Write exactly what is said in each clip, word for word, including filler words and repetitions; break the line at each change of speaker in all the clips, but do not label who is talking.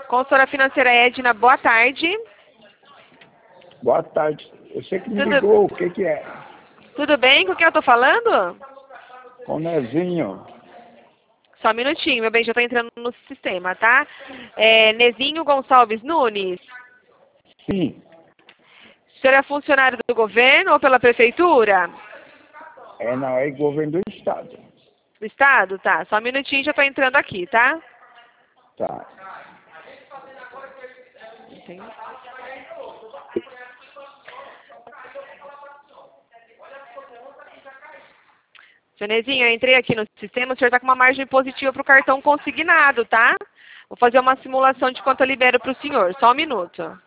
Consultora financeira Edna, boa tarde.
Boa tarde. Eu sei que me
Tudo...
ligou, o que que é?
Tudo bem? Com quem eu tô falando?
Com o Nezinho.
Só um minutinho, meu bem, já tô entrando no sistema, tá? É, Nezinho Gonçalves Nunes.
Sim.
O senhor é funcionário do governo ou pela prefeitura?
É, não, é governo do estado.
Do estado? Tá. Só um minutinho, já tô entrando aqui, tá?
Tá.
Entendi. Seu Nezinho, eu entrei aqui no sistema, o senhor está com uma margem positiva para o cartão consignado, tá? Vou fazer uma simulação de quanto eu libero para o senhor. Só um minuto.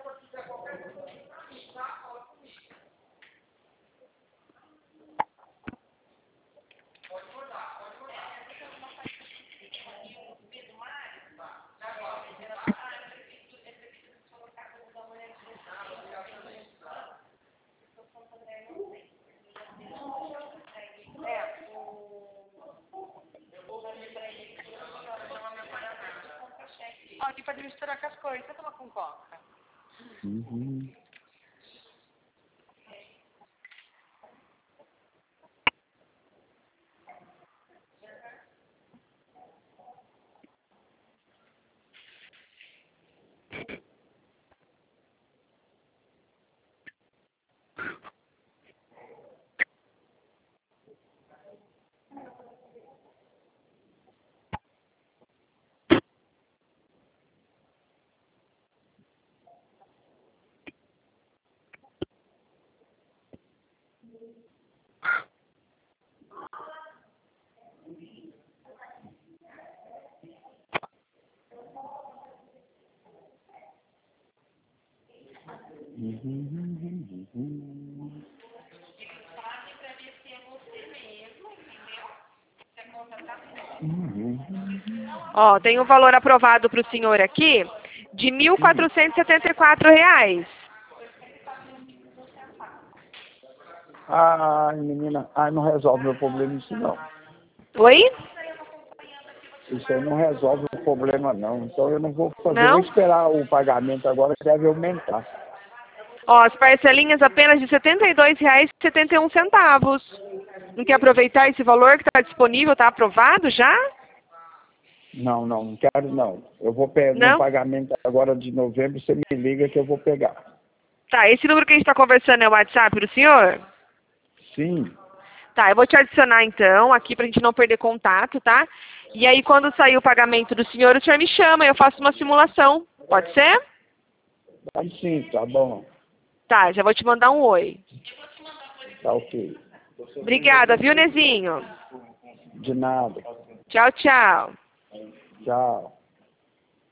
Ó, aqui pode misturar com as cores. Você toma com coca?
Uhum. Uhum. Uhum. Uhum.
Ó, tem um valor aprovado para o senhor aqui de mil quatrocentos e setenta e quatro reais.
Ai, menina, ai, não resolve meu problema isso não.
Oi?
Isso aí não resolve o problema não. Então eu não vou fazer, vou
Não?
esperar o pagamento agora que deve aumentar.
Ó, as parcelinhas apenas de setenta e dois reais e setenta e um centavos. Não quer aproveitar esse valor que está disponível? Está aprovado já?
Não, não, não quero não. Eu vou pegar no
Não?
pagamento agora de novembro, você me liga que eu vou pegar.
Tá, esse número que a gente está conversando é o WhatsApp do senhor?
Sim,
Tá, eu vou te adicionar então, aqui pra gente não perder contato, tá? E aí quando sair o pagamento do senhor, o senhor me chama, eu faço uma simulação. Pode ser?
pode sim, tá bom.
Tá, já vou te mandar um oi.
Tá ok.
Obrigada, viu, Nezinho?
De nada.
Tchau, tchau.
Tchau.